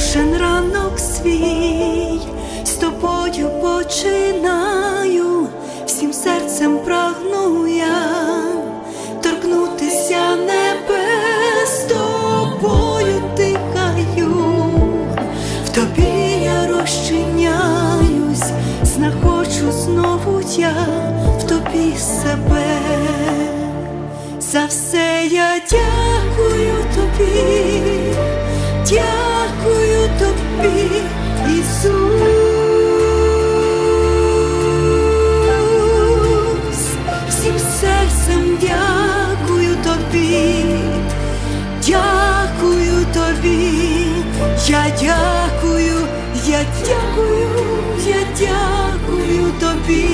Кожен ранок свій з тобою починаю, всім серцем прагну я торкнутися небес, тобою дихаю, в тобі я розчиняюсь, знаходжу знову я в тобі себе. За все я дякую тобі, дякую тобі, Ісус. Всім серцем дякую тобі, дякую тобі, я дякую, я дякую, я дякую тобі,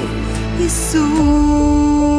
Ісус.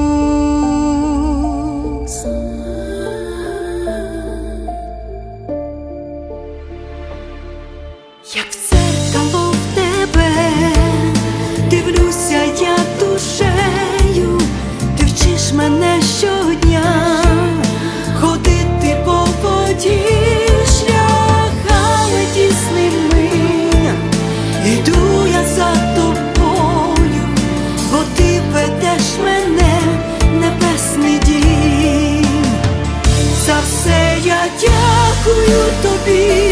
Як в дзеркало в тебе дивлюся я душею, ти вчиш мене щодня ходити по воді шляхами тісними. Іду я за тобою, бо ти ведеш мене в небесний дім. За все я дякую тобі,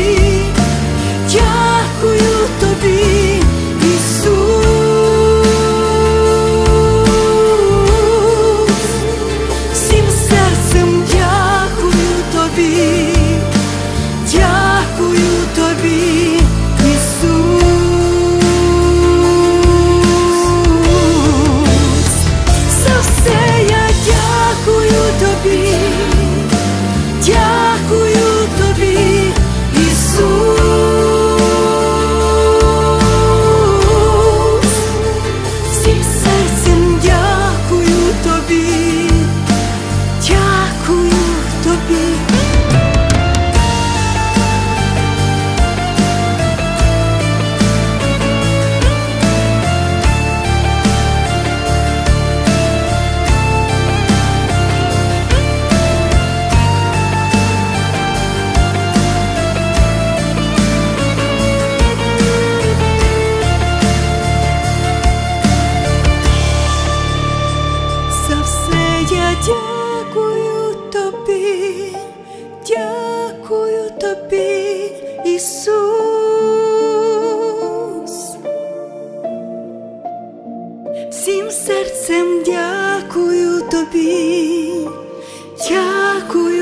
дякую тобі, Ісус. Всім серцем дякую тобі, дякую тобі, Ісус. За все я дякую тобі, дякую тобі, Ісус. Дякую тобі, дякую тобі, Ісус. Всім серцем дякую тобі, дякую.